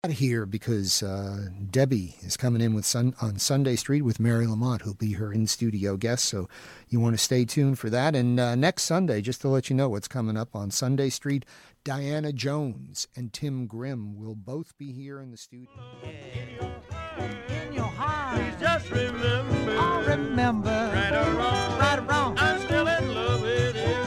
Here because Debbie is coming in with on Sunday Street with Mary Lamont, who'll be her in-studio guest, so you want to stay tuned for that. And next Sunday, just to let you know what's coming up on Sunday Street, Diana Jones and Tim Grimm will both be here in the studio. In your heart, please just remember, I'll remember, right or wrong, right or wrong, I'm still in love with you.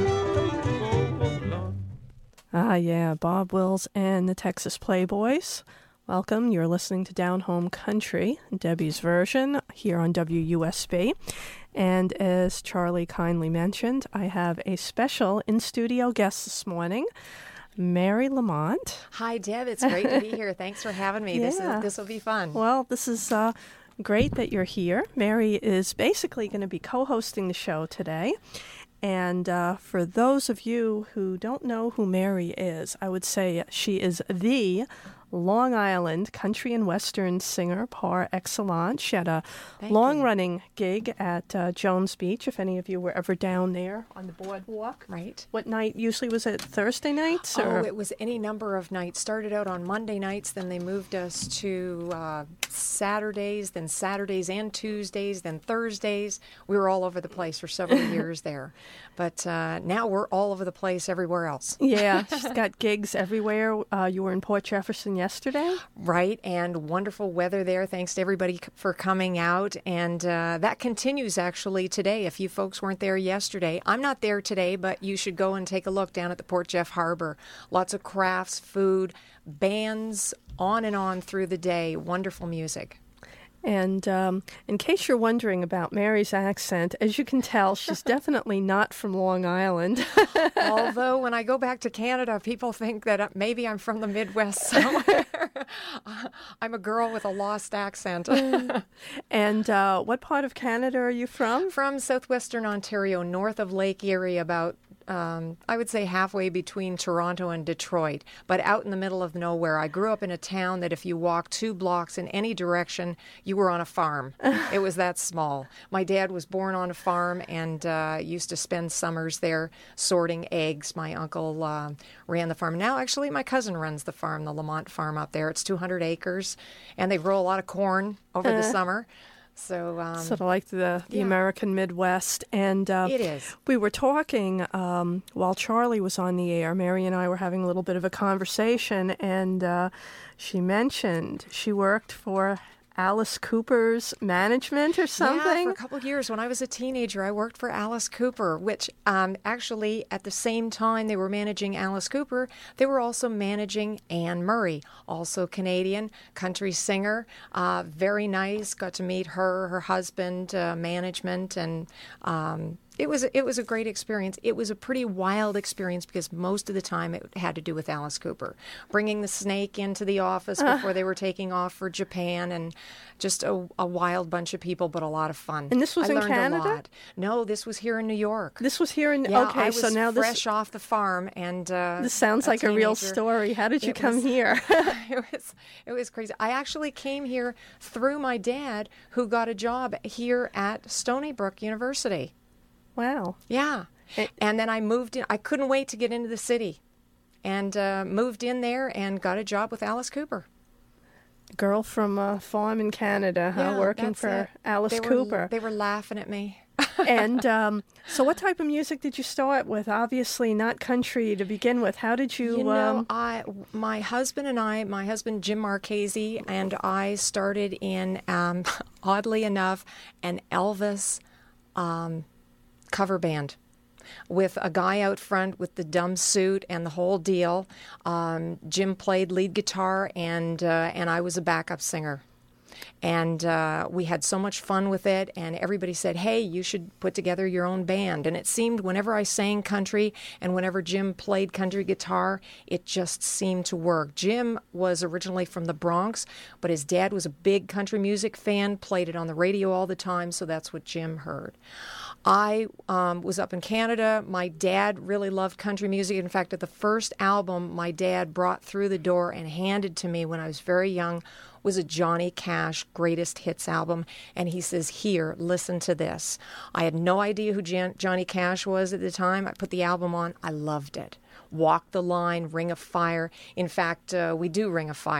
Ah, yeah, Bob Wills and the Texas Playboys. Welcome. You're listening to Down Home Country, Debbie's version, here on WUSB. And as Charlie kindly mentioned, I have a special in-studio guest this morning, Mary Lamont. Hi, Deb. It's great to be here. Thanks for having me. Yeah. This will be fun. Well, this is great that you're here. Mary is basically going to be co-hosting the show today. And for those of you who don't know who Mary is, I would say she is the Long Island country and western singer par excellence. She had a long-running gig at Jones Beach, if any of you were ever down there on the boardwalk. Right. What night? Usually was it Thursday nights? Or? Oh, it was any number of nights. Started out on Monday nights, then they moved us to Saturdays, then Saturdays and Tuesdays, then Thursdays. We were all over the place for several years there. But now we're all over the place everywhere else. Yeah, she's got gigs everywhere. You were in Port Jefferson yesterday. Right, and wonderful weather there. Thanks to everybody for coming out. And that continues actually today. If you folks weren't there yesterday, I'm not there today, but you should go and take a look down at the Port Jeff Harbor. Lots of crafts, food, bands, on and on through the day. Wonderful music. And in case you're wondering about Mary's accent, as you can tell, she's definitely not from Long Island. Although when I go back to Canada, people think that maybe I'm from the Midwest somewhere. I'm a girl with a lost accent. And what part of Canada are you from? From southwestern Ontario, north of Lake Erie, about I would say halfway between Toronto and Detroit, but out in the middle of nowhere. I grew up in a town that if you walked 2 blocks in any direction, you were on a farm. It was that small. My dad was born on a farm and used to spend summers there sorting eggs. My uncle ran the farm. Now, actually, my cousin runs the farm, the Lamont farm up there. It's 200 acres, and they grow a lot of corn over the summer. So, sort of like the American Midwest. And it is. We were talking while Charlie was on the air. Mary and I were having a little bit of a conversation, and she mentioned she worked for Alice Cooper's management or something? Yeah, for a couple of years. When I was a teenager, I worked for Alice Cooper, which actually at the same time they were managing Alice Cooper, they were also managing Anne Murray, also Canadian, country singer. Very nice. Got to meet her husband, management, and it was a great experience. It was a pretty wild experience because most of the time it had to do with Alice Cooper. Bringing the snake into the office before they were taking off for Japan, and just a wild bunch of people, but a lot of fun. And this was I in learned Canada? a lot. No, this was here in New York. This was here in... Yeah, okay, I was so now this... fresh off the farm, and this sounds like a real story. How did you come here? It was crazy. I actually came here through my dad, who got a job here at Stony Brook University. Wow. Yeah. And then I moved in. I couldn't wait to get into the city, and moved in there and got a job with Alice Cooper. Girl from a farm in Canada, Yeah, working for Alice Cooper. They were laughing at me. And so what type of music did you start with? Obviously not country to begin with. How did you... my husband Jim Marchese and I started in, oddly enough, an Elvis cover band with a guy out front with the dumb suit and the whole deal. Jim played lead guitar, and I was a backup singer. And we had so much fun with it, and everybody said, hey, you should put together your own band. And it seemed whenever I sang country and whenever Jim played country guitar, it just seemed to work. Jim was originally from the Bronx, but his dad was a big country music fan, played it on the radio all the time, so that's what Jim heard. I was up in Canada. My dad really loved country music. In fact, at the first album my dad brought through the door and handed to me when I was very young was a Johnny Cash Greatest Hits album, and he says, here, listen to this. I had no idea who Johnny Cash was at the time. I put the album on. I loved it. Walk the Line, Ring of Fire. In fact, we do Ring of Fire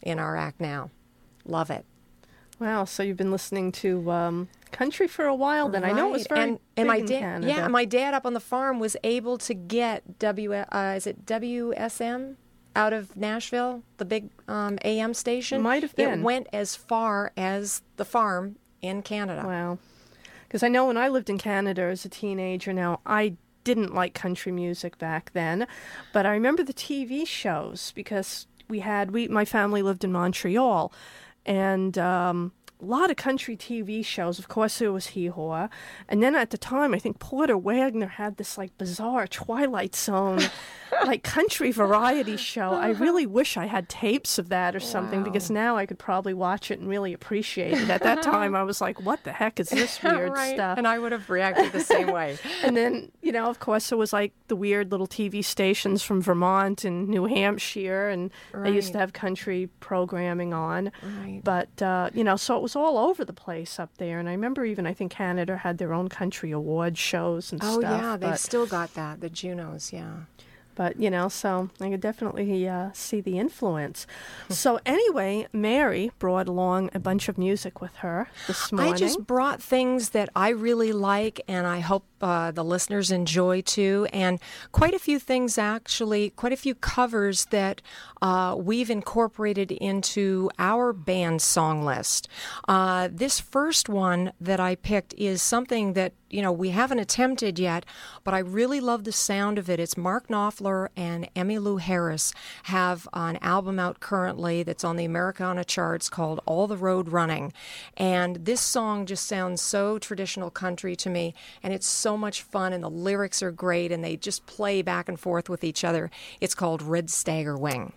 in our act now. Love it. Wow, so you've been listening to country for a while then. I know it was very and big my in dad, Canada. yeah, my dad up on the farm was able to get is it WSM out of Nashville, the big AM station. Might have been. It went as far as the farm in Canada. Wow. Because I know when I lived in Canada as a teenager now, I didn't like country music back then, but I remember the TV shows because my family lived in Montreal, and a lot of country TV shows. Of course, there was Hee Haw, and then at the time, I think Porter Wagner had this like bizarre Twilight Zone, like country variety show. I really wish I had tapes of that or something, because now I could probably watch it and really appreciate it. At that time, I was like, "What the heck is this weird Right. stuff?" And I would have reacted the same way. And then, of course, it was like the weird little TV stations from Vermont and New Hampshire, and they used to Right. have country programming on. Right. But, so it was all over the place up there. And I remember I think Canada had their own country award shows and Oh, stuff. yeah, they've but, still got that, the Junos, yeah. but, so I could definitely see the influence. So anyway, Mary brought along a bunch of music with her this morning. I just brought things that I really like, and I hope the listeners enjoy too. And quite a few things, actually, quite a few covers that we've incorporated into our band song list. This first one that I picked is something that we haven't attempted yet, but I really love the sound of it. It's Mark Knopfler and Emmylou Harris have an album out currently that's on the Americana charts called All the Road Running. And this song just sounds so traditional country to me, and it's so much fun, and the lyrics are great, and they just play back and forth with each other. It's called Red Stagger Wing.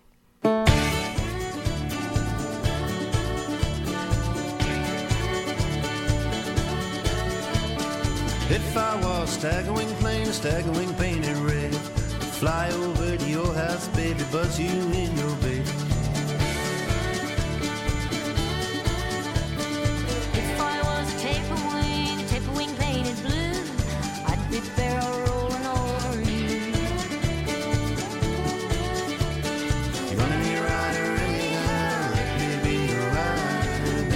If I was stagger-wing plane, stagger-wing painted red, fly over to your house, baby, buzz you in your bed. If I was a taper wing painted blue, I'd be barrel rolling over you. You're gonna be a rider anyhow, let me be your rider.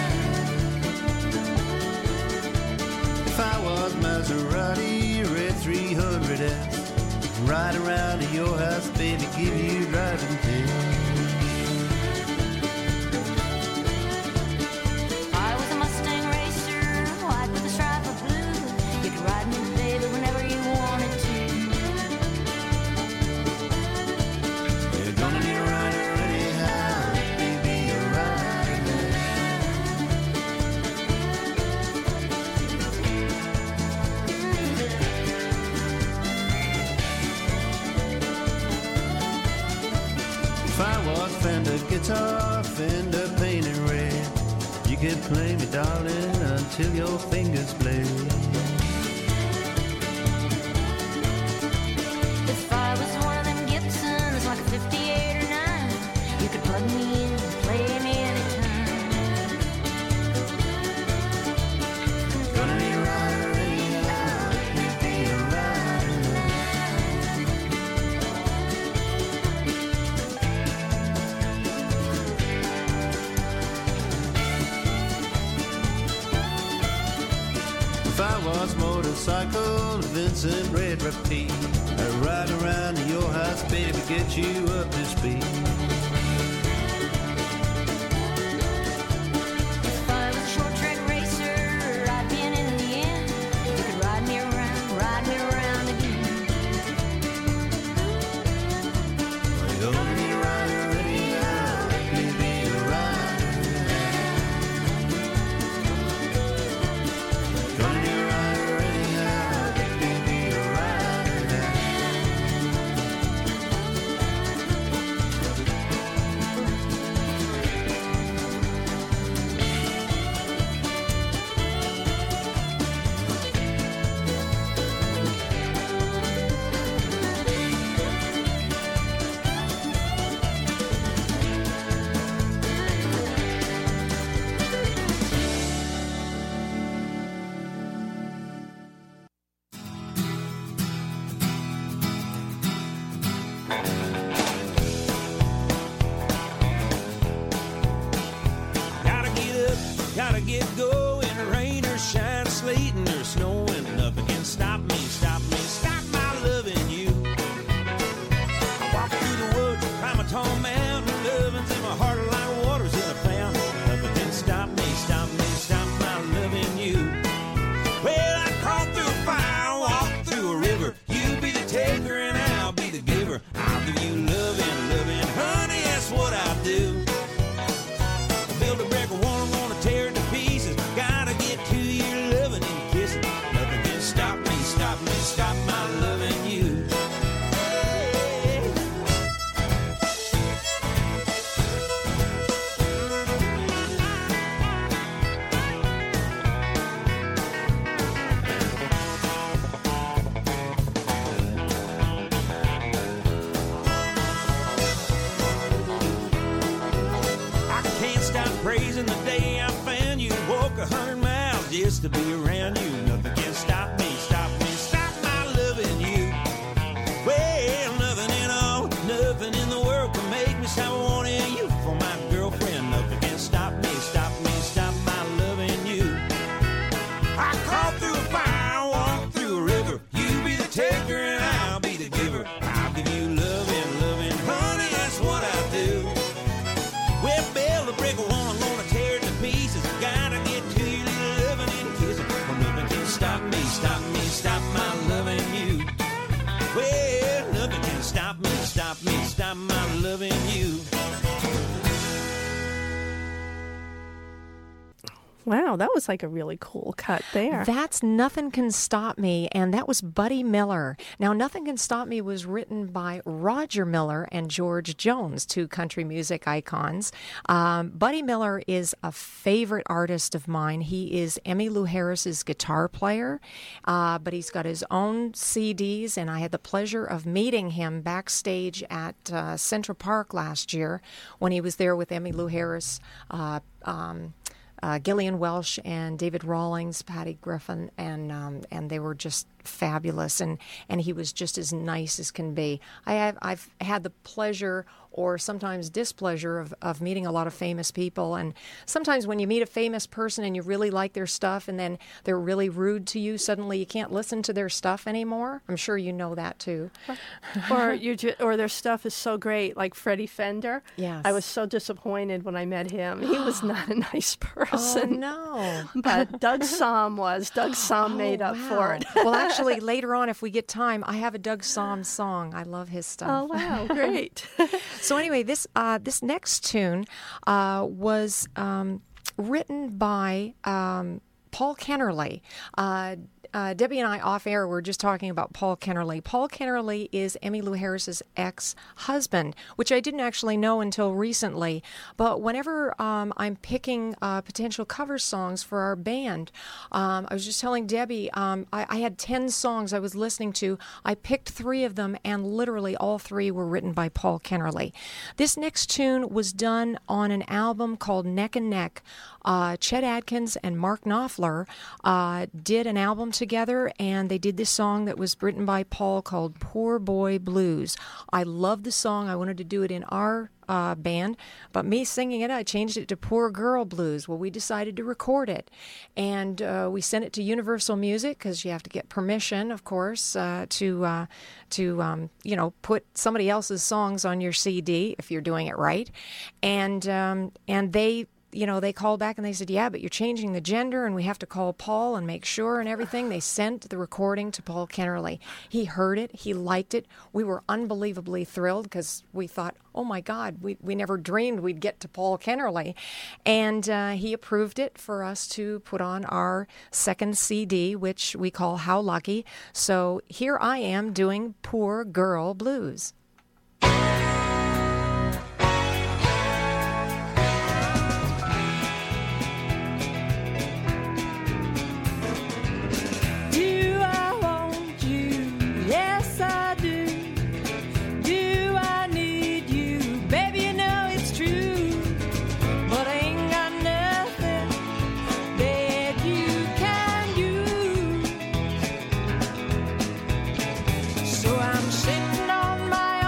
If I was Maserati, red 300S, ride around to your house, baby, give you driving tips. I was a Mustang racer, white with a stripe of blue. You could ride me, baby, whenever you wanted to. You're gonna be a rider anyhow, let me be your rider. If I was Fender guitar, Fender painted red, you could play me, darling, until your fingers bled. If I was one of them Gibsons, like a 58 or 9, you could plug me in and play me anytime. Gonna be a rider anyhow, let me be a rider. If I was motorcycle, Vincent Red Repeat, I'd ride around to your house, baby, get you up to speed. If I was a short track racer, I'd be an Indian. You could ride me around again. You're gonna be a rider anyhow, let me be a rider. Gonna be a rider anyhow, let me be a rider. get going, rain or shine, sleeting or snowing, nothing can stop me, stop me, stop my loving you. I walk through the woods, climb a tall mountain, loving's in my heart like water's in a fountain. Nothing can stop me, stop me, stop my loving you. Well, I crawl through a fire, walk through a river. You be the taker and I'll be the giver. I'll give you loving, loving, honey, that's what I'll do. Build a brick wall, I'm gonna tear it to pieces. Gotta get to your loving and kissing. Nothing can stop me, stop me, stop my loving you. I can't stop praising the day I found you. Walk 100 miles just to be around you. Nothing can stop me, stop me, stop my loving you. Well, nothing at all, nothing in the world can make me stop wanting you for my girlfriend. Nothing can stop me, stop me, stop my loving you. I crawl through a fire, walk through a river. You be the taker and I'll be the giver. I'll give you loving, loving, honey, that's what I do. Well, build a brick wall, I'm gonna tear it to pieces. Gotta get to you, little loving and kissing. Well, nothing can stop me, stop me, stop my loving you. Well, nothing can stop me, stop me, stop my loving you. Wow, that was like a really cool cut there. That's Nothing Can Stop Me, and that was Buddy Miller. Now, Nothing Can Stop Me was written by Roger Miller and George Jones, two country music icons. Buddy Miller is a favorite artist of mine. He is Emmylou Harris's guitar player, but he's got his own CDs, and I had the pleasure of meeting him backstage at Central Park last year when he was there with Emmylou Harris, Gillian Welsh and David Rawlings, Patty Griffin, and they were just fabulous, and he was just as nice as can be. I've had the pleasure or sometimes displeasure of meeting a lot of famous people, and sometimes when you meet a famous person and you really like their stuff and then they're really rude to you, suddenly you can't listen to their stuff anymore. I'm sure you know that too. Or their stuff is so great, like Freddie Fender. Yes. I was so disappointed when I met him. He was not a nice Oh, person. no. But Doug Somm was. Doug Somm made up for it. Well, actually, later on, if we get time, I have a Doug Somm song. I love his stuff. Oh, wow. Great. So anyway, this next tune was written by Paul Kennerly. Debbie and I off air were just talking about Paul Kennerly. Paul Kennerly is Emmylou Harris's ex-husband, which I didn't actually know until recently. But whenever I'm picking potential cover songs for our band, I was just telling Debbie, I had 10 songs I was listening to. I picked 3 of them, and literally all 3 were written by Paul Kennerly. This next tune was done on an album called Neck and Neck. Chet Atkins and Mark Knopfler did an album together, and they did this song that was written by Paul called Poor Boy Blues. I love the song. I wanted to do it in our band, but me singing it, I changed it to Poor Girl Blues. Well, we decided to record it, and we sent it to Universal Music because you have to get permission, of course, to put somebody else's songs on your CD if you're doing it right, and they. They called back and they said, yeah, but you're changing the gender and we have to call Paul and make sure and everything. They sent the recording to Paul Kennerly. He heard it. He liked it. We were unbelievably thrilled because we thought, oh, my God, we never dreamed we'd get to Paul Kennerly. And he approved it for us to put on our second CD, which we call How Lucky. So here I am doing Poor Girl Blues. So I'm sitting on my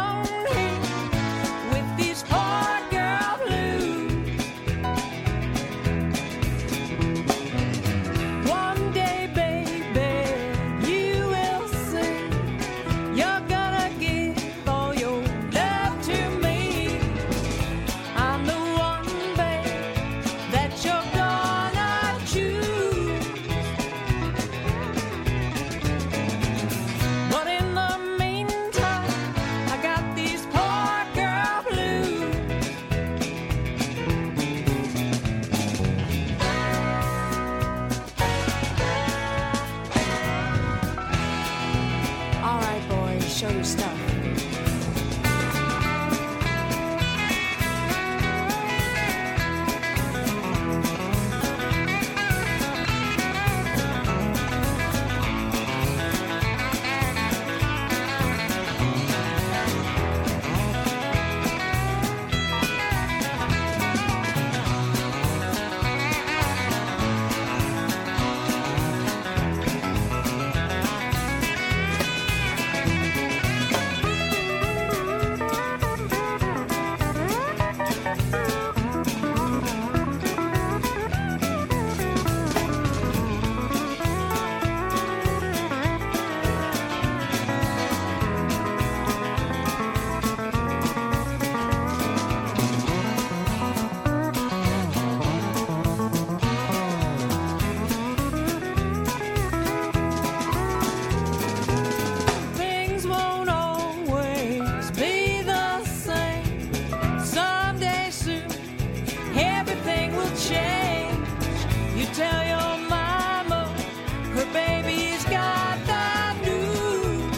change. You tell your mama her baby's got the news.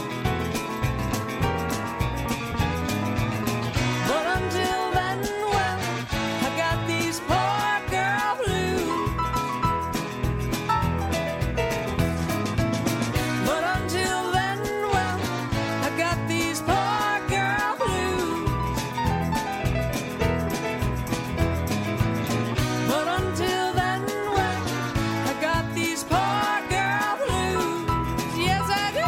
But until then, well, I got these poor girl blues. But until then, well, I got these poor girl blues. But until then, well, I got these poor girl blues. Yes, I do.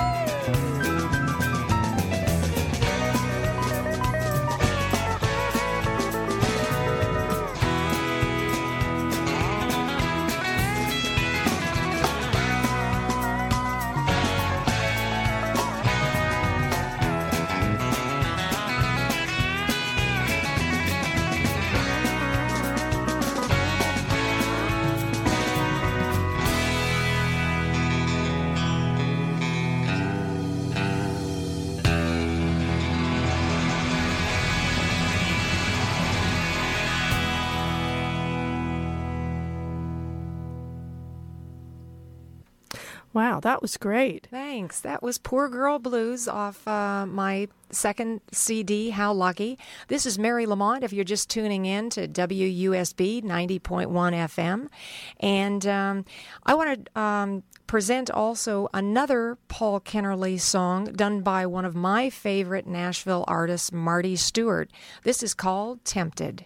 Wow, that was great. Thanks. That was Poor Girl Blues off my second CD, How Lucky. This is Mary Lamont, if you're just tuning in to WUSB 90.1 FM. And I want to present also another Paul Kennerly song done by one of my favorite Nashville artists, Marty Stewart. This is called Tempted.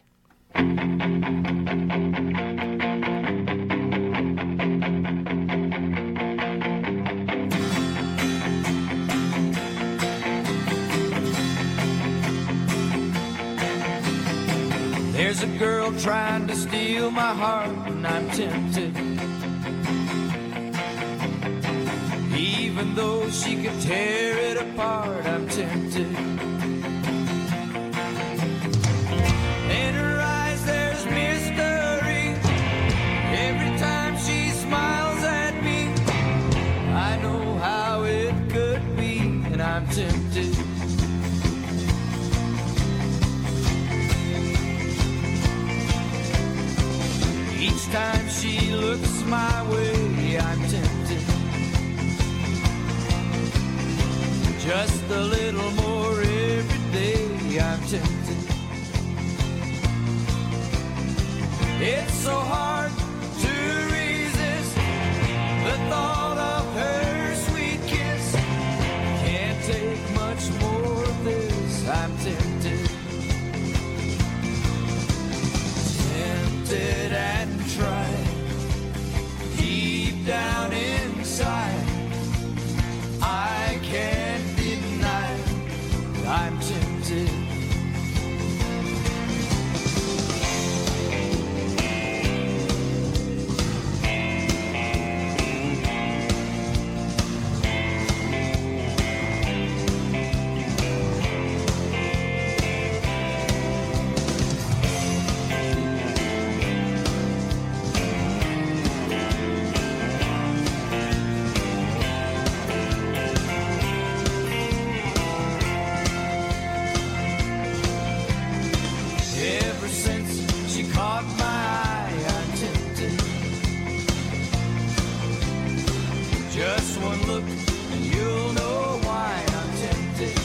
There's a girl trying to steal my heart, and I'm tempted. Even though she could tear it apart, I'm tempted. In her eyes there's mystery. Every time she smiles at me, I know how it could be, and I'm tempted. Each time she looks my way, I'm tempted. Just a little more every day, I'm tempted. It's so hard to resist the thought of her sweet kiss. Can't take much more of this, I'm tempted. Tempted and tried deep down inside. I can't deny I'm tempted. Ever since she caught my eye, I'm tempted. Just one look and you'll know why I'm tempted.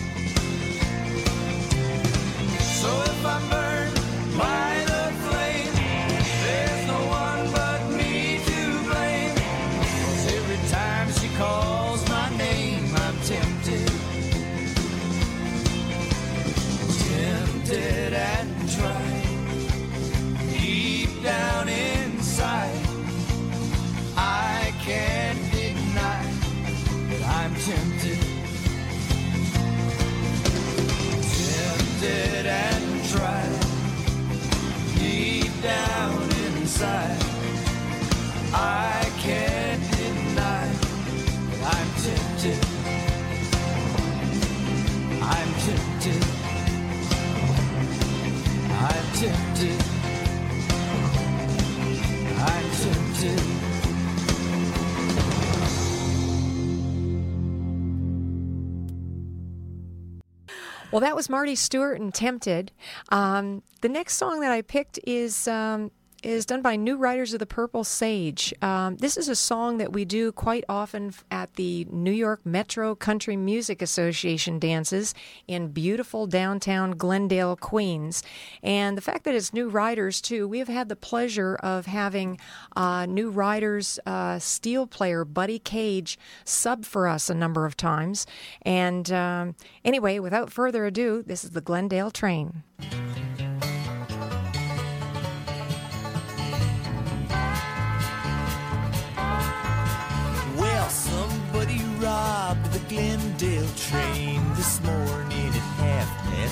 So if I'm burned by the flame, there's no one but me to blame. 'Cause every time she calls my name, I'm tempted. Tempted and tried deep down inside. I can't deny that I'm tempted. Tempted and tried deep down inside. I can't deny that I'm tempted. I'm tempted. I'm tempted. I'm tempted. Well, that was Marty Stewart and Tempted. The next song that I picked is is done by New Riders of the Purple Sage. This is a song that we do quite often at the New York Metro Country Music Association dances in beautiful downtown Glendale, Queens. And the fact that it's New Riders, too, we have had the pleasure of having New Riders steel player Buddy Cage sub for us a number of times. And anyway, without further ado, this is the Glendale Train. Well, somebody robbed the Glendale train this morning at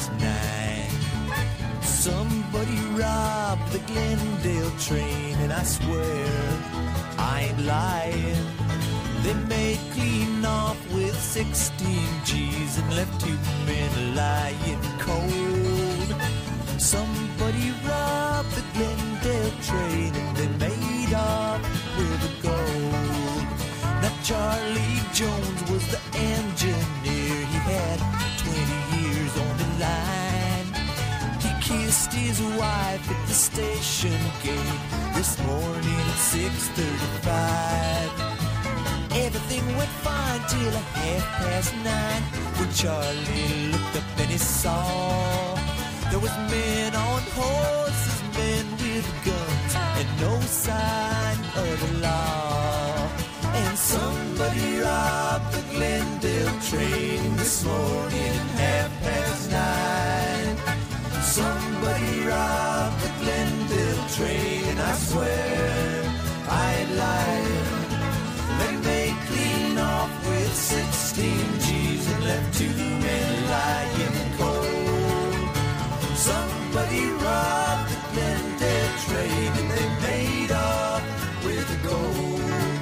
9:30. Somebody robbed the Glendale train, and I swear I ain't lying. They made clean off with 16 G's and left 2 men lying cold. Somebody robbed the Glendale train and they made off with the gold. Now Charlie Jones was the engineer. He had 20 years on the line. He kissed his wife at the station gate this morning at 6:35. Everything went fine till 9:30 when Charlie looked up and he saw there was men on horses, men with guns, and no sign of the law. And somebody robbed the Glendale train this morning at 9:30. Somebody robbed the Glendale train, and I swear I ain't lying. They made clean off with 16 G's and left 2 men lying cold. Somebody robbed the Glendale train and they made off with the gold.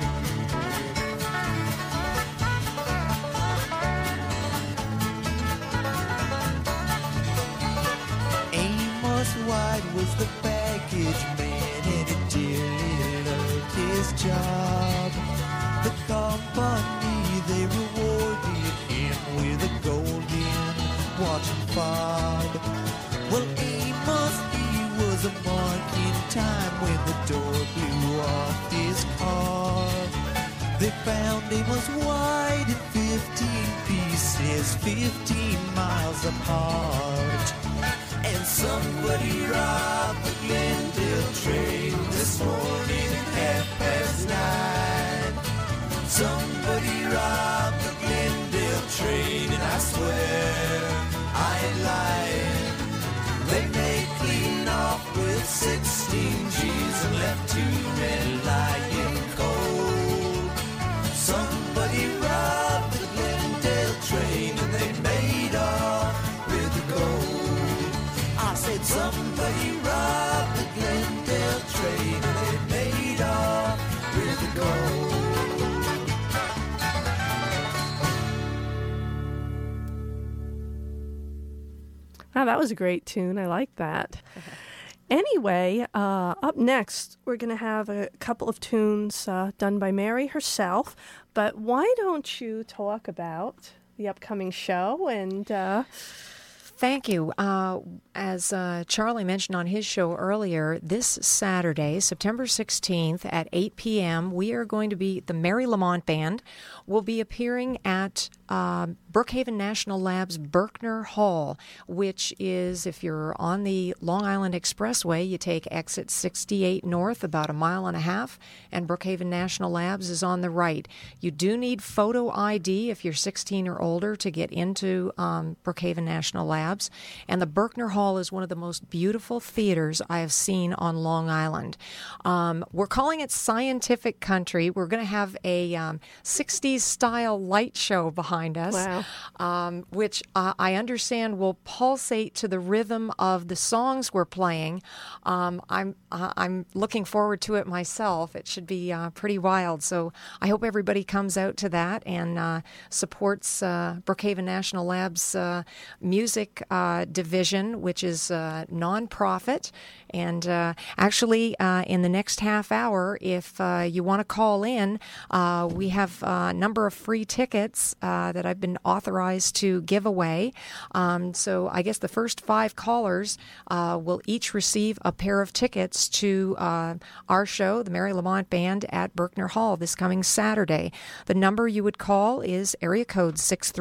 Amos White was the baggage man and he dearly loved his job. The company, they rewarded him with a golden watch and fob. Well, Amos, he was a mark in time when the door blew off his car. They found Amos White in 15 pieces, 15 miles apart. And somebody robbed the Glendale train this morning at 9:30. Somebody robbed the Glendale train, and I swear I ain't lying. They made clean off with 16 G's and left 2 men lying cold. Somebody robbed the Glendale train, and they made off with the gold. I said somebody robbed the Glendale train, and they made off with the gold. Wow, that was a great tune. I like that. Anyway, up next, we're going to have a couple of tunes done by Mary herself. But why don't you talk about the upcoming show and... Thank you. As Charlie mentioned on his show earlier, this Saturday, September 16th at 8 p.m., we are going to be, the Mary Lamont Band will be appearing at Brookhaven National Labs Berkner Hall, which is, if you're on the Long Island Expressway, you take exit 68 north about a mile and a half, and Brookhaven National Labs is on the right. You do need photo ID if you're 16 or older to get into Brookhaven National Labs. And the Berkner Hall is one of the most beautiful theaters I have seen on Long Island. We're calling it Scientific Country. We're going to have a 60s style light show behind us, Wow. which I understand will pulsate to the rhythm of the songs we're playing. I'm looking forward to it myself. It should be pretty wild. So I hope everybody comes out to that and supports Brookhaven National Labs music division, which is nonprofit. And actually, in the next half hour, if you want to call in, we have a number of free tickets that I've been authorized to give away. So I guess the first 5 callers will each receive a pair of tickets to our show, the Mary Lamont Band, at Berkner Hall this coming Saturday. The number you would call is area code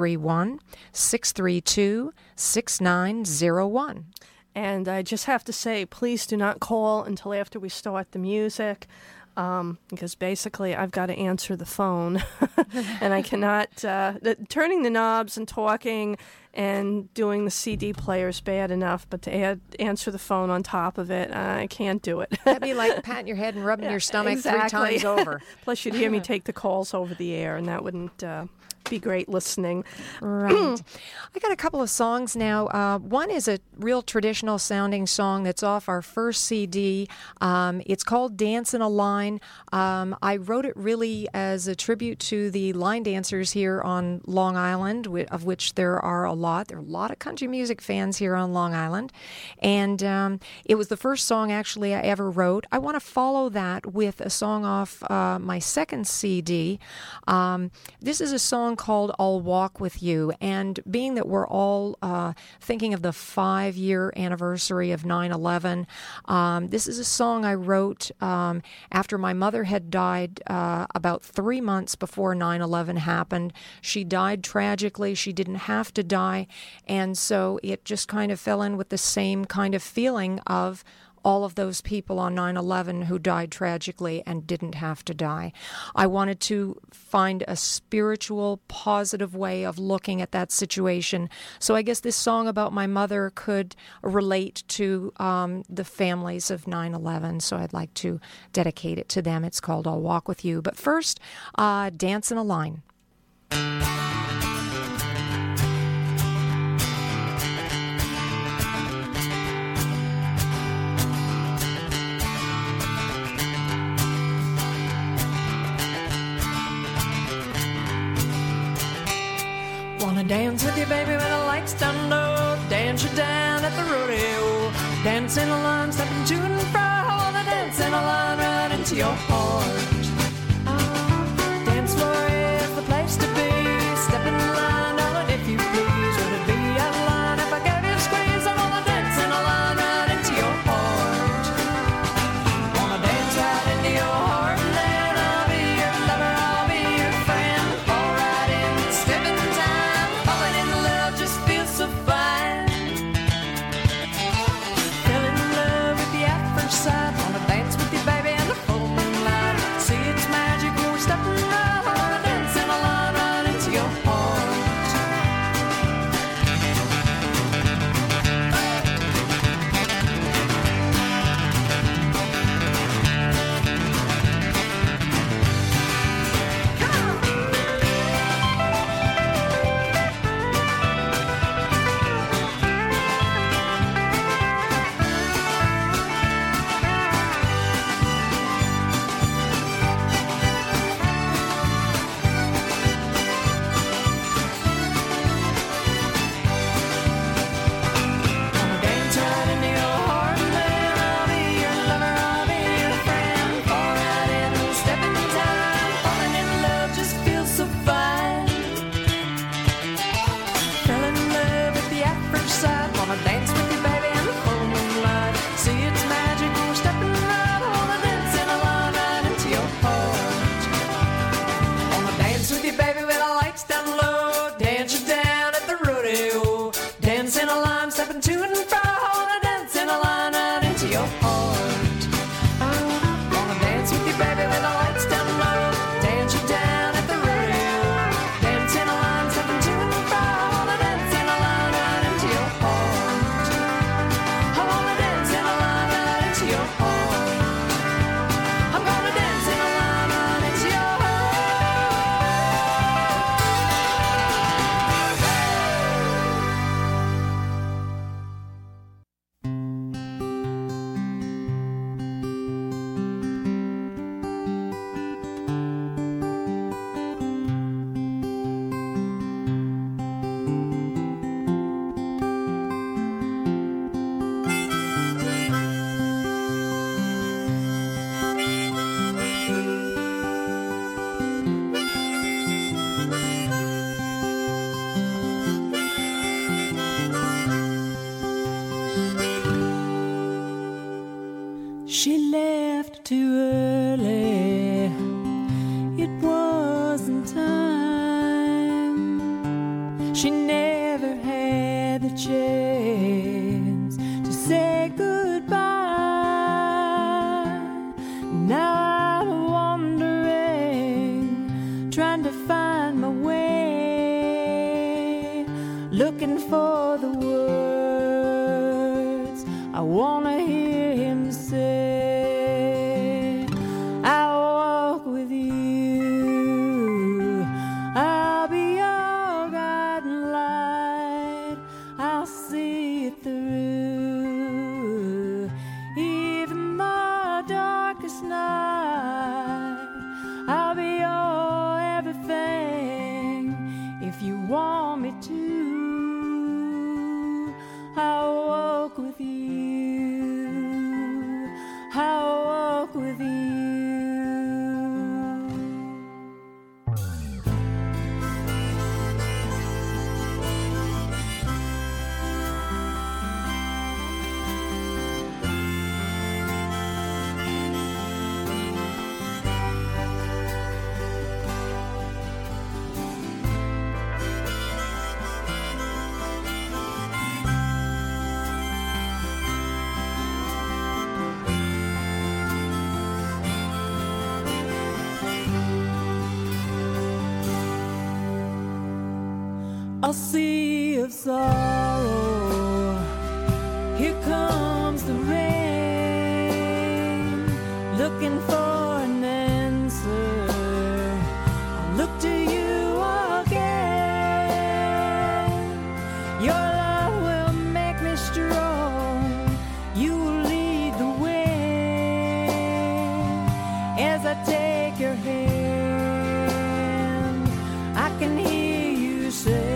631-632-6901. And I just have to say, please do not call until after we start the music, because basically I've got to answer the phone, and I cannot. Turning the knobs and talking and doing the CD player is bad enough, but to answer the phone on top of it, I can't do it. That'd be like patting your head and rubbing your stomach exactly. 3 times over. Plus, you'd hear me take the calls over the air, and that wouldn't be great listening. Right. I got a couple of songs now. One is a real traditional sounding song that's off our first CD. It's called Dance in a Line. I wrote it really as a tribute to the line dancers here on Long Island, of which there are a lot. There are a lot of country music fans here on Long Island. And it was the first song actually I ever wrote. I want to follow that with a song off my second CD. This is a song called I'll Walk With You, and being that we're all thinking of the 5-year anniversary of 9/11, this is a song I wrote after my mother had died about 3 months before 9/11 happened. She died tragically. She didn't have to die, and so it just kind of fell in with the same kind of feeling of all of those people on 9/11 who died tragically and didn't have to die. I wanted to find a spiritual, positive way of looking at that situation. So I guess this song about my mother could relate to the families of 9/11. So I'd like to dedicate it to them. It's called I'll Walk With You. But first, Dance in a Line. Wanna dance with you, baby, when the lights down low. Dance you down at the rodeo. Dance in a line, stepping to and fro. Wanna dance in a line right into your heart. Dance floor is the place to be. Step in the line, darling, if you please. Would it be out of line if I gave you a squeeze? I wanna dance in a line right into your heart. Wanna dance right into your heart, and then I'll be your lover, I'll be your friend. All right in stepping time, falling in love just feels so fine. Fell in love with you at first sight. Wanna dance with you, baby, in the full moonlight. left too early. It wasn't time. She never had the chance to say goodbye. Now I'm wandering, trying to find my way, looking for the words I wanna hear him say. I'll walk with you, I'll be your guiding light, I'll see it through, even the darkest night. I'll be your everything if you want me to. I'll walk with you, I'll walk with you. A sea of sorrow, here comes the rain, looking for an answer. I'll look to you again. Your love will make me strong, you will lead the way as I take your hand. I can hear you say,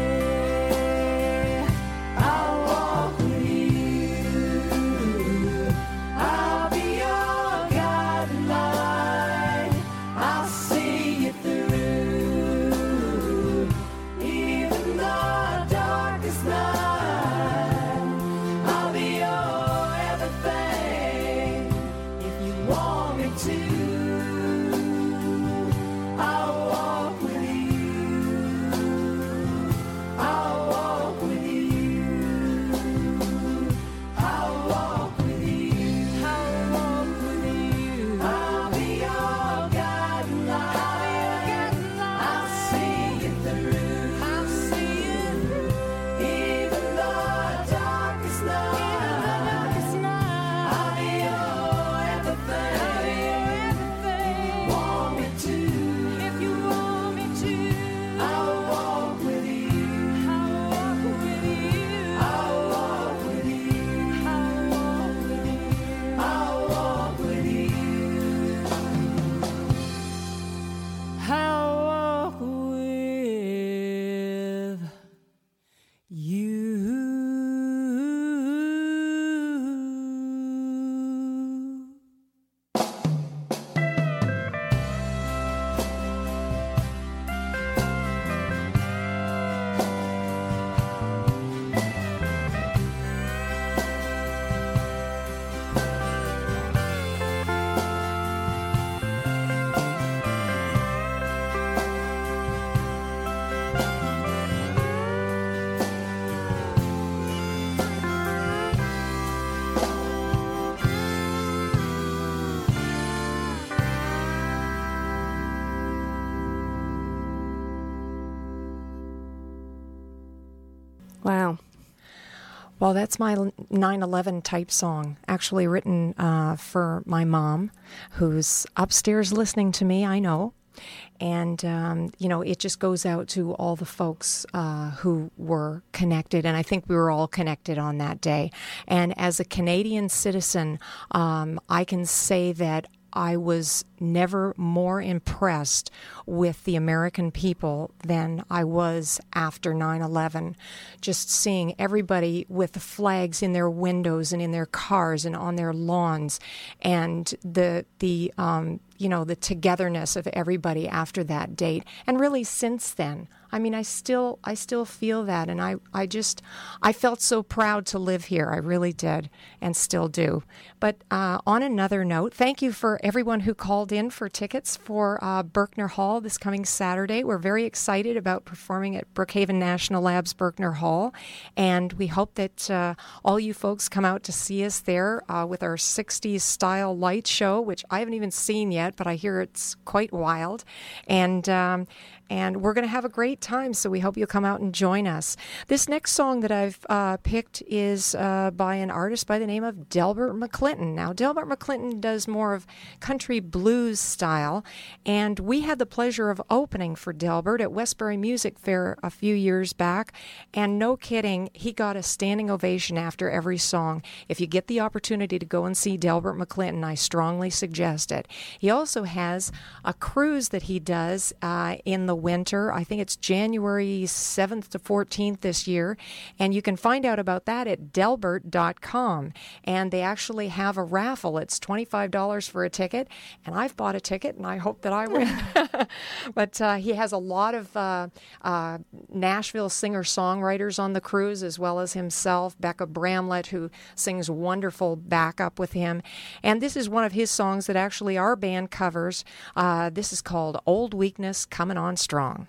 Wow. Well, that's my 9/11 type song, actually written for my mom, who's upstairs listening to me, I know. And, it just goes out to all the folks who were connected. And I think we were all connected on that day. And as a Canadian citizen, I can say that I was never more impressed with the American people than I was after 9/11. Just seeing everybody with the flags in their windows and in their cars and on their lawns, and the the togetherness of everybody after that date. And really since then, I mean, I still feel that, and I felt so proud to live here. I really did, and still do. But on another note, thank you for everyone who called in for tickets for Berkner Hall this coming Saturday. We're very excited about performing at Brookhaven National Labs Berkner Hall, and we hope that all you folks come out to see us there with our 60s style light show, which I haven't even seen yet, but I hear it's quite wild. And we're going to have a great time, so we hope you'll come out and join us. This next song that I've picked is by an artist by the name of Delbert McClinton. Now, Delbert McClinton does more of country blues style, and we had the pleasure of opening for Delbert at Westbury Music Fair a few years back, and no kidding, he got a standing ovation after every song. If you get the opportunity to go and see Delbert McClinton, I strongly suggest it. He also has a cruise that he does in the winter. I think it's January 7th to 14th this year, and you can find out about that at delbert.com. And they actually have a raffle. It's $25 for a ticket, and I've bought a ticket, and I hope that I win. But he has a lot of Nashville singer-songwriters on the cruise, as well as himself, Becca Bramlett, who sings wonderful backup with him. And this is one of his songs that actually our band covers. This is called Old Weakness Coming On Strong.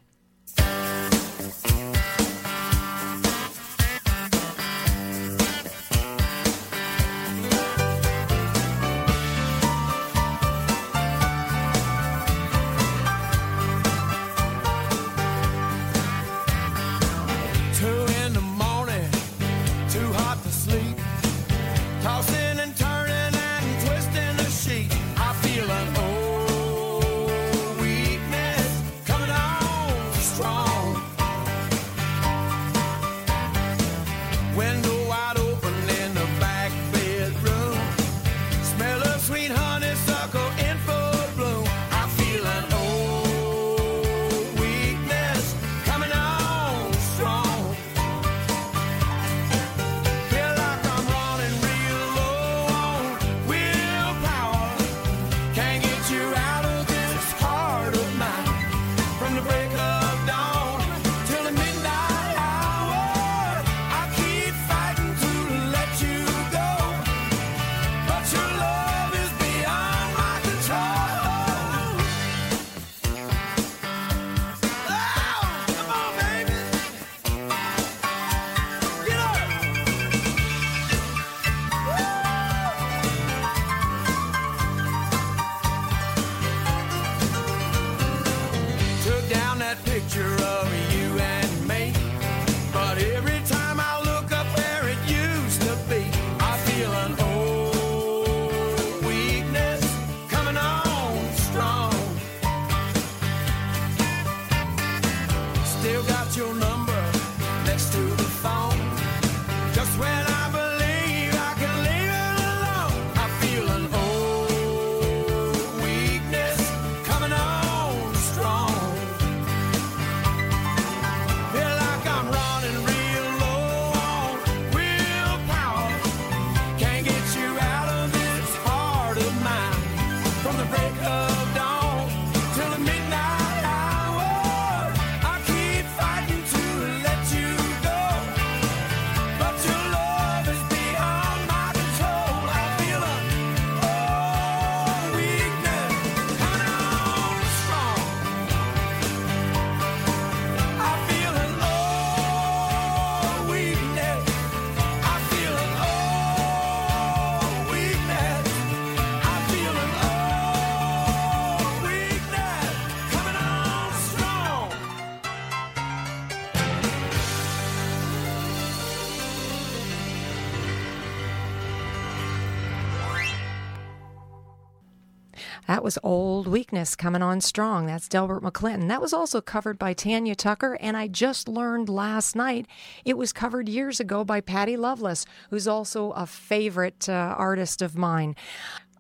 That was Old Weakness Coming On Strong. That's Delbert McClinton. That was also covered by Tanya Tucker, and I just learned last night it was covered years ago by Patty Loveless, who's also a favorite artist of mine.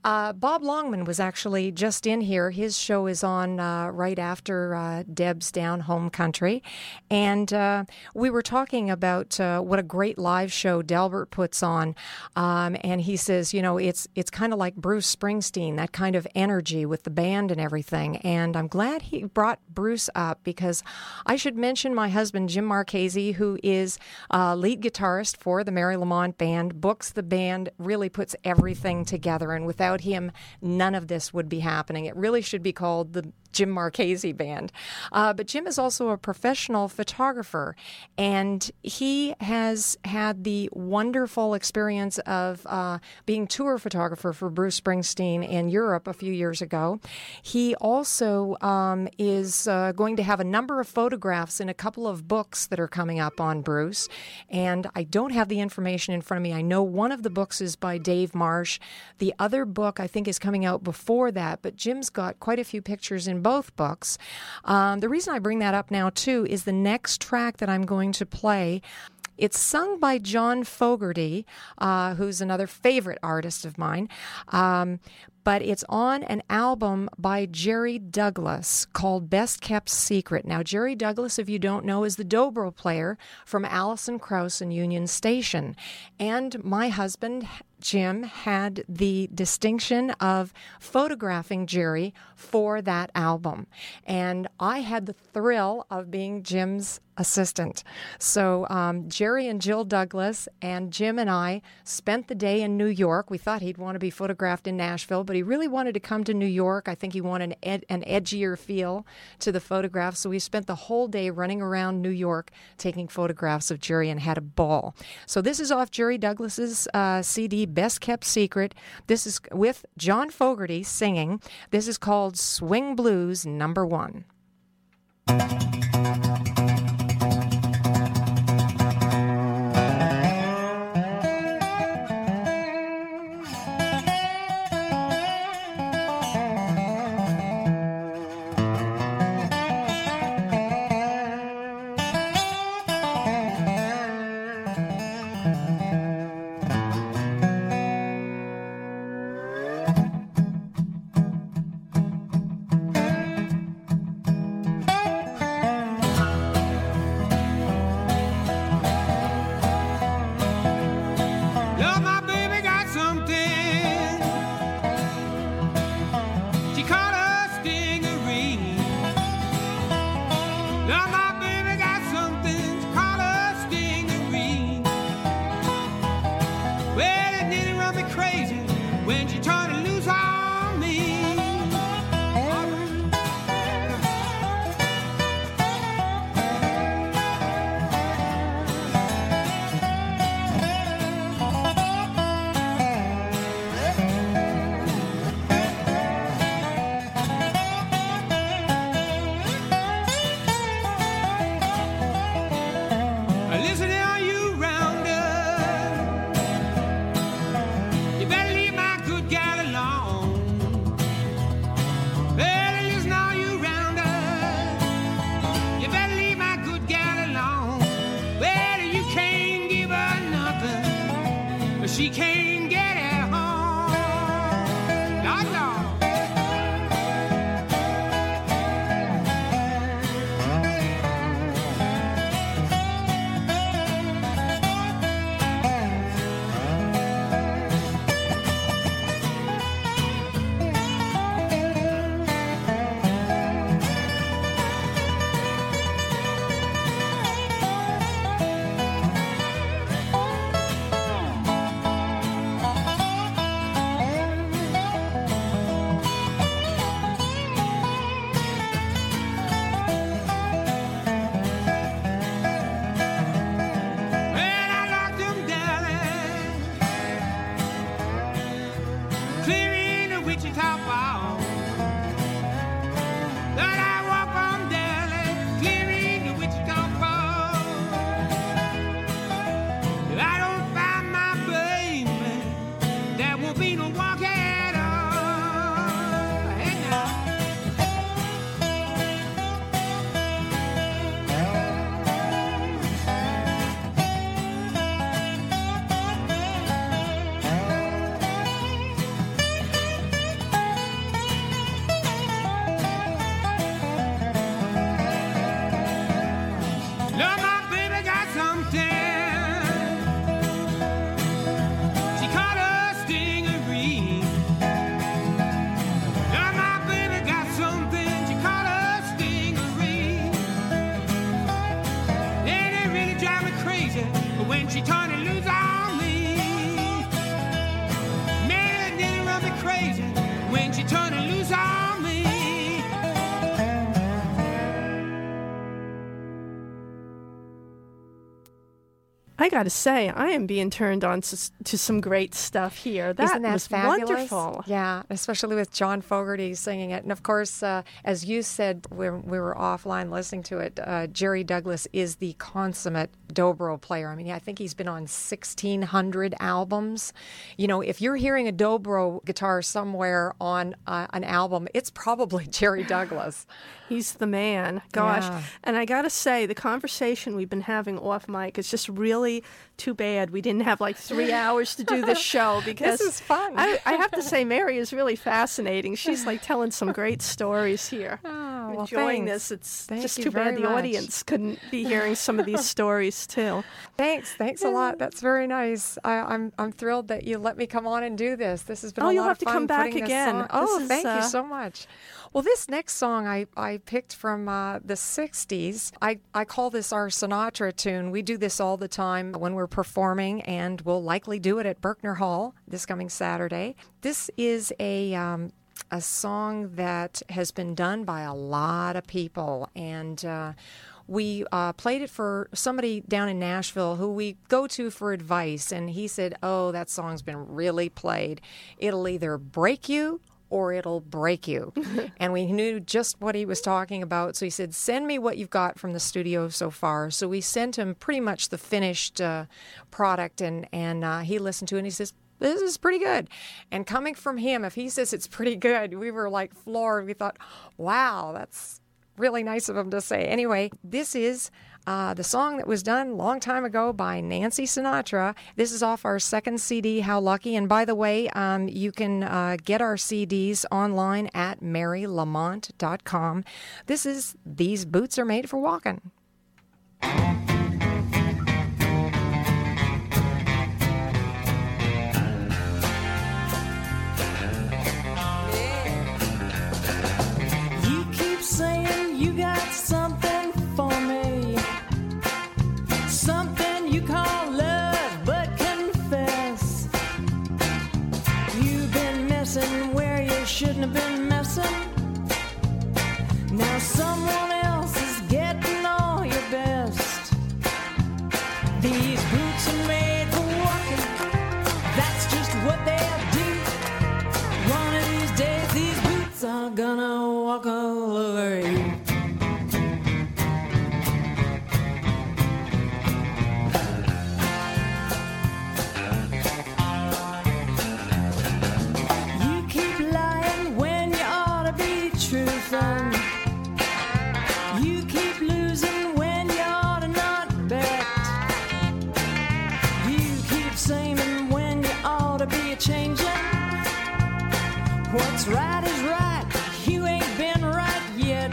Bob Longman was actually just in here. His show is on right after Deb's Down Home Country. And we were talking about what a great live show Delbert puts on. And he says, you know, it's kind of like Bruce Springsteen, that kind of energy with the band and everything. And I'm glad he brought Bruce up, because I should mention my husband, Jim Marchese, who is lead guitarist for the Mary Lamont Band, books the band, really puts everything together. And without him, none of this would be happening. It really should be called the Jim Marchese Band. But Jim is also a professional photographer, and he has had the wonderful experience of being tour photographer for Bruce Springsteen in Europe a few years ago. He also is going to have a number of photographs in a couple of books that are coming up on Bruce, and I don't have the information in front of me. I know one of the books is by Dave Marsh. The other book, I think, is coming out before that, but Jim's got quite a few pictures in both books. The reason I bring that up now, too, is the next track that I'm going to play. It's sung by John Fogerty, who's another favorite artist of mine. But it's on an album by Jerry Douglas called Best Kept Secret. Now, Jerry Douglas, if you don't know, is the dobro player from Alison Krauss and Union Station. And my husband, Jim, had the distinction of photographing Jerry for that album. And I had the thrill of being Jim's assistant. So Jerry and Jill Douglas and Jim and I spent the day in New York. We thought he'd want to be photographed in Nashville, but he really wanted to come to New York. I think he wanted an edgier feel to the photographs. So we spent the whole day running around New York taking photographs of Jerry and had a ball. So this is off Jerry Douglas's CD, Best Kept Secret. This is with John Fogerty singing. This is called Swing Blues No. 1. loose on me. I got to say, I am being turned on to some great stuff here. Isn't that was fabulous? wonderful. Yeah, especially with John Fogerty singing it. And of course, as you said, we were offline listening to it, Jerry Douglas is the consummate dobro player. I mean, I think he's been on 1,600 albums. You know, if you're hearing a dobro guitar somewhere on an album, it's probably Jerry Douglas. He's the man. Gosh. Yeah. And I got to say, the conversation we've been having off mic is just really too bad we didn't have like 3 hours to do this show because This is fun. I have to say, Mary is really fascinating. She's like telling some great stories here. Oh, well, Enjoying thanks. this. It's Thank just you too bad very the much. audience couldn't be hearing some of these stories too. Thanks a lot. That's very nice. I'm thrilled that you let me come on and do this. This has been Oh, a you'll lot have of to fun come back putting this again. song- Oh, This is, thank you so much. Well, this next song I picked from the 60s. I call this our Sinatra tune. We do this all the time when we're performing, and we'll likely do it at Berkner Hall this coming Saturday. This is a song that has been done by a lot of people, and we played it for somebody down in Nashville who we go to for advice, and he said, oh, that song's been really played. It'll either break you or it'll break you. And we knew just what he was talking about. So he said, send me what you've got from the studio so far. So we sent him pretty much the finished product, and he listened to it, and he says, this is pretty good. And coming from him, if he says it's pretty good, we were like floored. We thought, wow, that's really nice of him to say. Anyway, this is the song that was done a long time ago by Nancy Sinatra. This is off our second CD, How Lucky. And by the way, you can get our CDs online at marylamont.com. This is These Boots Are Made for Walking. You keep saying you got something for me, something you call love, but confess you've been messing where you shouldn't have been messing. Now someone else is getting all your best. These boots are made for walking, that's just what they'll do. One of these days these boots are gonna walk all over you. You keep lying when you ought to be truthful. You keep losing when you ought to not bet. You keep saying when you ought to be changing. What's right is right, you ain't been right yet.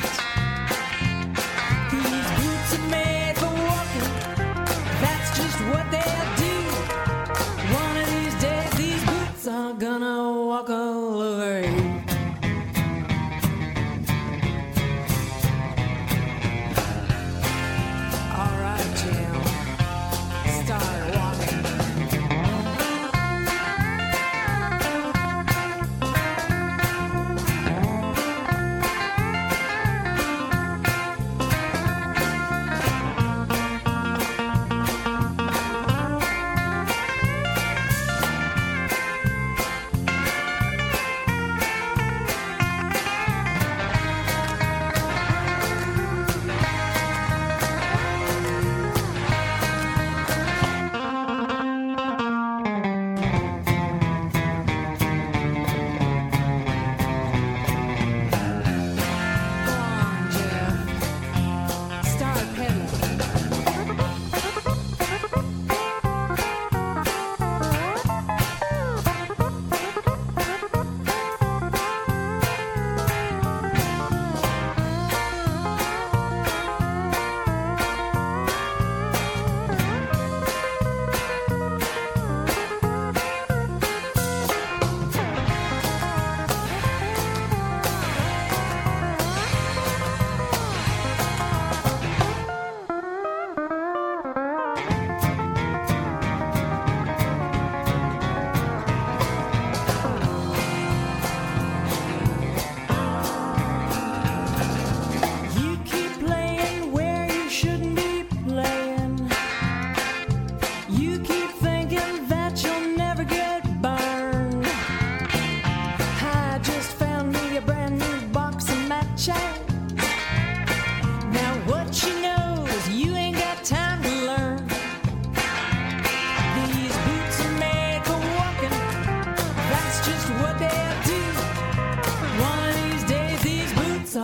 These boots are made for walking, that's just what they'll do. One of these days these boots are gonna walk all over you. All right, Jim, start walking.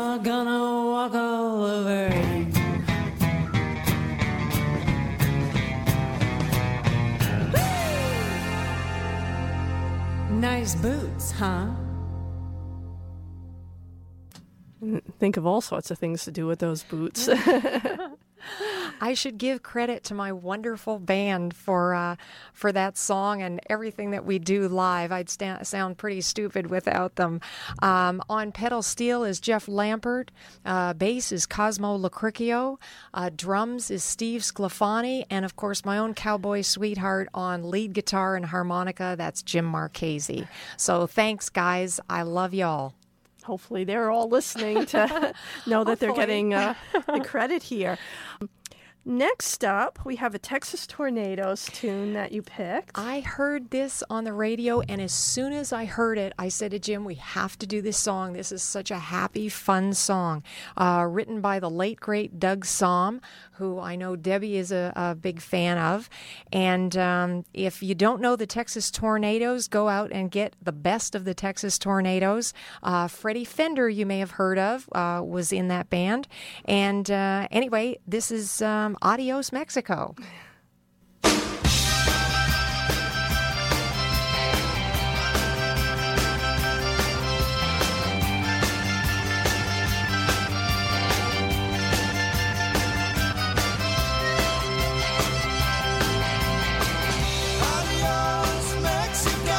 not gonna walk all over you. Nice boots, huh? Think of all sorts of things to do with those boots. I should give credit to my wonderful band for that song and everything that we do live. I'd sound pretty stupid without them. On pedal steel is Jeff Lampert. Bass is Cosmo Lacricchio. Drums is Steve Sclafani. And, of course, my own cowboy sweetheart on lead guitar and harmonica, that's Jim Marchese. So thanks, guys. I love y'all. Hopefully they're all listening to know that they're getting the credit here. Next up, we have a Texas Tornadoes tune that you picked. I heard this on the radio, and as soon as I heard it, I said to Jim, we have to do this song. This is such a happy, fun song. Written by the late, great Doug Somm, who I know Debbie is a big fan of. And if you don't know the Texas Tornadoes, go out and get the best of the Texas Tornadoes. Freddie Fender, you may have heard of, was in that band. And anyway, this is Adios, Mexico. Adios, Mexico.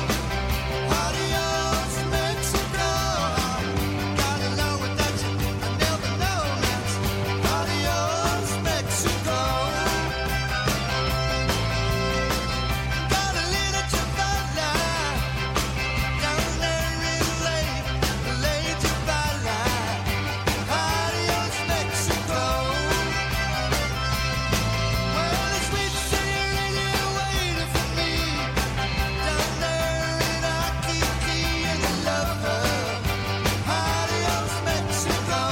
Adios, Mexico. Got along without you, I never know that. Adios, Mexico. Got a little Chavala down there in Lake Chavala. Adios, Mexico. Well, the sweet serenity waiting for me down there in Akiki and I love her. Adios, Mexico.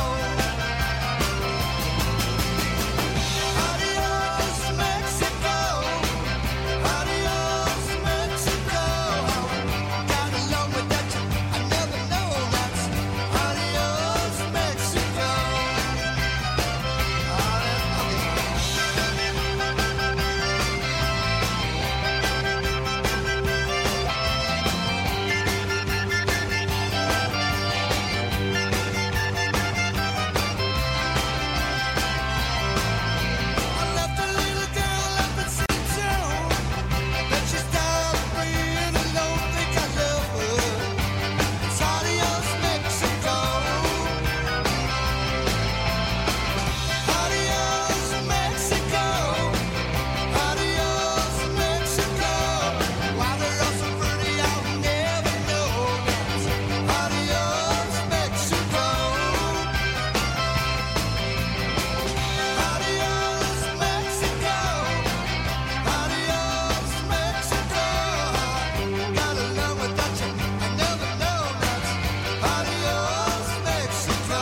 Adios, Mexico. Adios, Mexico. Got along without you, I never know that. Adios, Mexico. I left a little girl up at St. Joe, but she stopped being alone. Think I love her. It's adios, Mexico. Adios, Mexico. Adios, Mexico. Why they're all so pretty, I'll never know that. Adios, Mexico. Adios, Mexico. Adios, Mexico. Got along without you, I never know that. Adios, Mexico.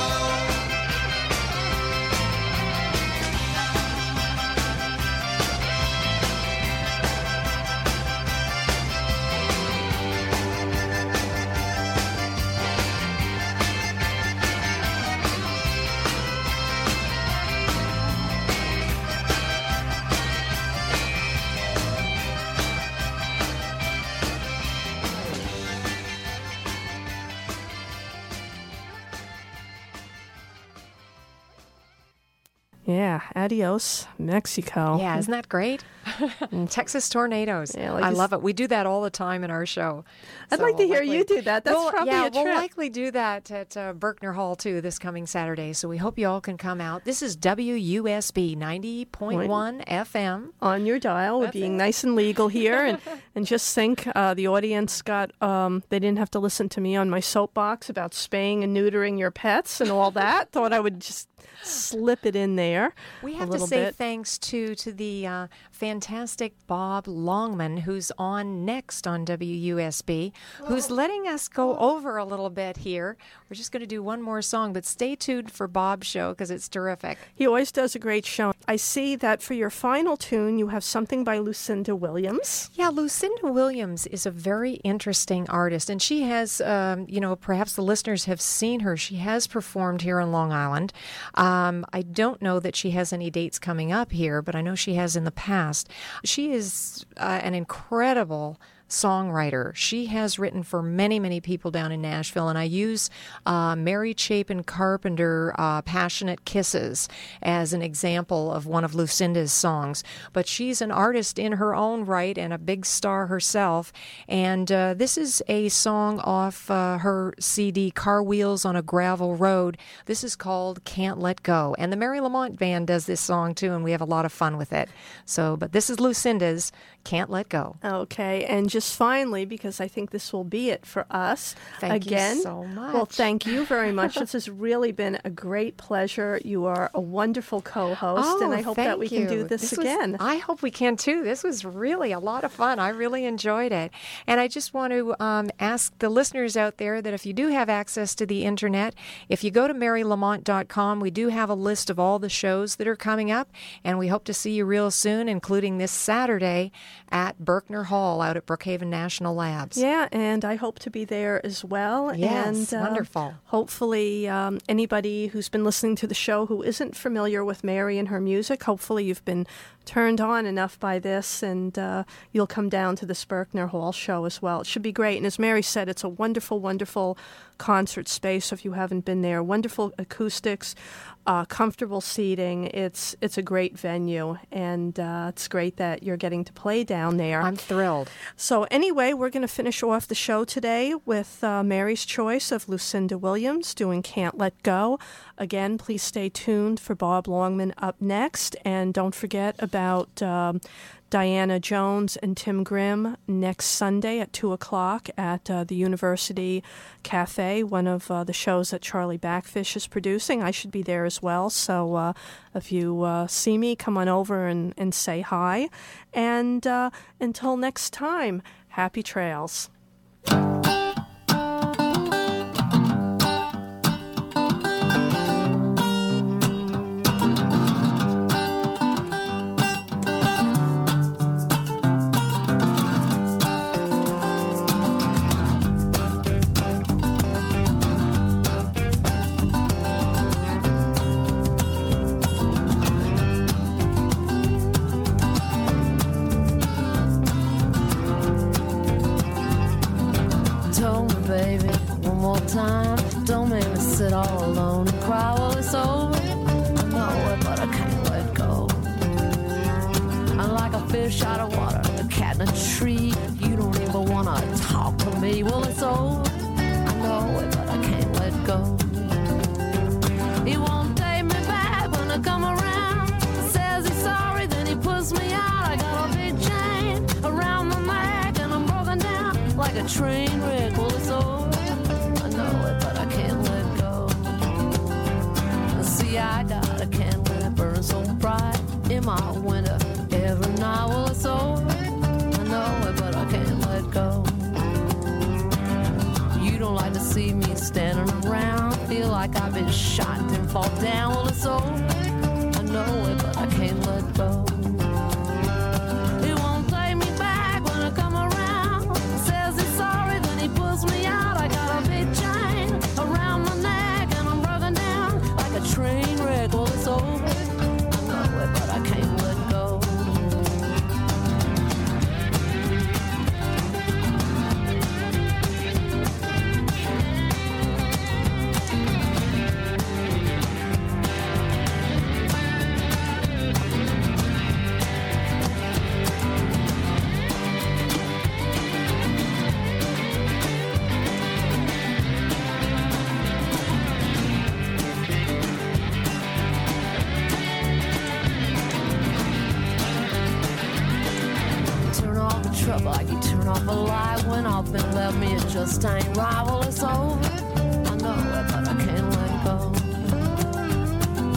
Yeah, Adios, Mexico. Yeah, isn't that great? Texas Tornadoes. Yeah, like I this- love it. We do that all the time in our show. I'd So like to we'll hear you do that. That's we'll- probably yeah, a trip. we'll likely do that at Berkner Hall, too, this coming Saturday. So we hope you all can come out. This is WUSB 90.1 FM. On your dial, we're being nice and legal here, and just think the audience got they didn't have to listen to me on my soapbox about spaying and neutering your pets and all that. Thought I would just slip it in there. We a have to little say bit. thanks to the fantastic Bob Longman, who's on next on WUSB, who's letting us go over a little bit here. We're just going to do one more song, but stay tuned for Bob's show because it's terrific. He always does a great show. I see that for your final tune, you have something by Lucinda Williams. Yeah, Lucinda Williams is a very interesting artist, and she has, perhaps the listeners have seen her. She has performed here on Long Island. I don't know that she has any dates coming up here, but I know she has in the past. She is an incredible songwriter. She has written for many, many people down in Nashville, and I use Mary Chapin Carpenter, Passionate Kisses, as an example of one of Lucinda's songs. But she's an artist in her own right and a big star herself, and this is a song off her CD, Car Wheels on a Gravel Road. This is called Can't Let Go, and the Mary Lamont Band does this song too, and we have a lot of fun with it. But this is Lucinda's Can't Let Go. Okay, and just finally, because I think this will be it for us. Thank you again, so much. Well, thank you very much. This has really been a great pleasure. You are a wonderful co-host, and I hope that thank we can do you. this was- again. I hope we can too. This was really a lot of fun. I really enjoyed it. And I just want to ask the listeners out there that if you do have access to the internet, if you go to marylamont.com, we do have a list of all the shows that are coming up, and we hope to see you real soon, including this Saturday at Berkner Hall out at Brookhaven National Labs. Yeah, and I hope to be there as well. Yes, and, wonderful. Hopefully, anybody who's been listening to the show who isn't familiar with Mary and her music, hopefully you've been turned on enough by this, and you'll come down to the Berkner Hall show as well. It should be great. And as Mary said, it's a wonderful, wonderful concert space if you haven't been there. Wonderful acoustics, comfortable seating. It's a great venue, and it's great that you're getting to play down there. I'm thrilled. So anyway, we're going to finish off the show today with Mary's choice of Lucinda Williams doing Can't Let Go. Again, please stay tuned for Bob Longman up next, and don't forget about Diana Jones and Tim Grimm next Sunday at 2 o'clock at the University Cafe, one of the shows that Charlie Backfish is producing. I should be there as well, so if you see me, come on over and say hi. And until next time, happy trails. Told me, baby, one more time. Don't make me sit all alone and cry while it's over. I know it, but I can't let go. I'm like a fish out of water, a cat in a tree. You don't even wanna talk to me. Well, it's over. I know it, but I can't let go. He won't take me back when I come around. Says he's sorry, then he puts me out. I got a big chain around my neck and I'm broken down like a train wreck. Well, it's over. I know it, but I can't let go. See, I got a candle that burns so bright in my window every night. Well, it's over. I know it, but I can't let go. You don't like to see me standing around. Feel like I've been shot and fall down. Well, it's over. I know it, but I can't let go. He won't take me back when I come around. Says he's sorry, then he pulls me out. I got a big chain around my neck and I'm broken down like a train wreck. Well, it's over. I know it, but I can't let go. Turn off the trouble like you turn off a light. When all been left me, it just ain't right. Well, it's over. I know it, but I can't let go.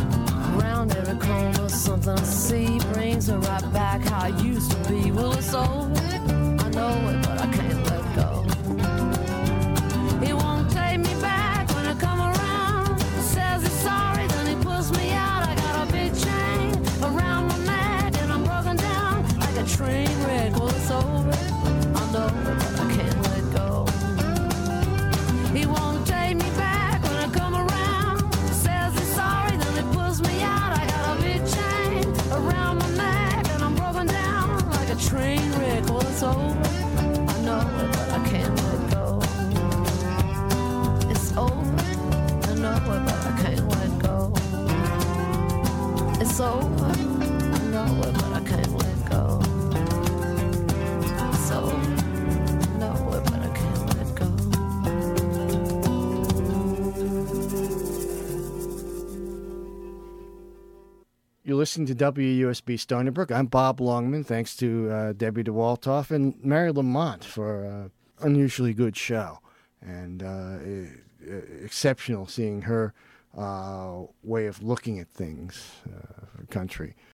right back how I used to be. Well, it's over. I know it, but I can't let go. He won't take me back when I come around. Says he's sorry, then he pulls me out. I got a big chain around my neck, and I'm broken down like a train wreck. Well, it's over. I know it, but I can't let go. He won't take me back when I come around. Says he's sorry, then he pulls me out. I got a big chain around my neck, and I'm broken down like a train wreck. Well, it's over. I know it, but I can't let go. It's over. I know it, but I can't let go. It's over. I know it, but I can't let go. It's over. I know it, but I can't let go. You're listening to WUSB Stony Brook. I'm Bob Longman. Thanks to Debbie DeWaltoff and Mary Lamont for an unusually good show. And exceptional seeing her way of looking at things for country.